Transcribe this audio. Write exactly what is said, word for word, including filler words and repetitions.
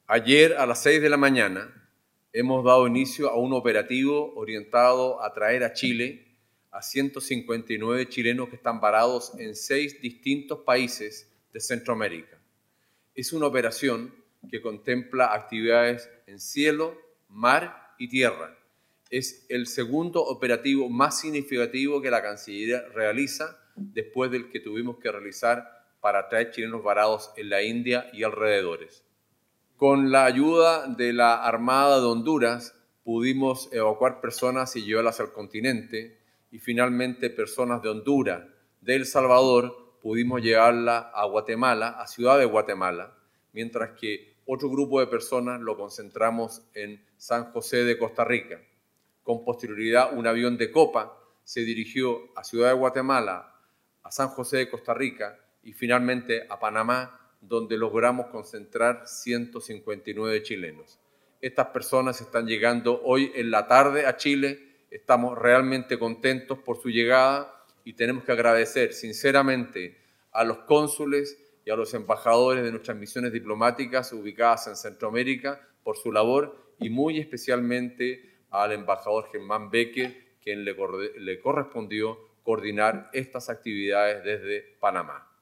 Ayer a las seis de la mañana hemos dado inicio a un operativo orientado a traer a Chile a ciento cincuenta y nueve chilenos que están varados en seis distintos países de Centroamérica. Es una operación que contempla actividades en cielo, mar y tierra. Es el segundo operativo más significativo que la Cancillería realiza después del que tuvimos que realizar para traer chilenos varados en la India y alrededores. Con la ayuda de la Armada de Honduras pudimos evacuar personas y llevarlas al continente, y finalmente personas de Honduras, de El Salvador, pudimos llevarlas a Guatemala, a Ciudad de Guatemala, mientras que otro grupo de personas lo concentramos en San José de Costa Rica. Con posterioridad, un avión de Copa se dirigió a Ciudad de Guatemala, a San José de Costa Rica y finalmente a Panamá, donde logramos concentrar ciento cincuenta y nueve chilenos. Estas personas están llegando hoy en la tarde a Chile, estamos realmente contentos por su llegada y tenemos que agradecer sinceramente a los cónsules y a los embajadores de nuestras misiones diplomáticas ubicadas en Centroamérica por su labor y muy especialmente al embajador Germán Becker, quien le, le correspondió coordinar estas actividades desde Panamá.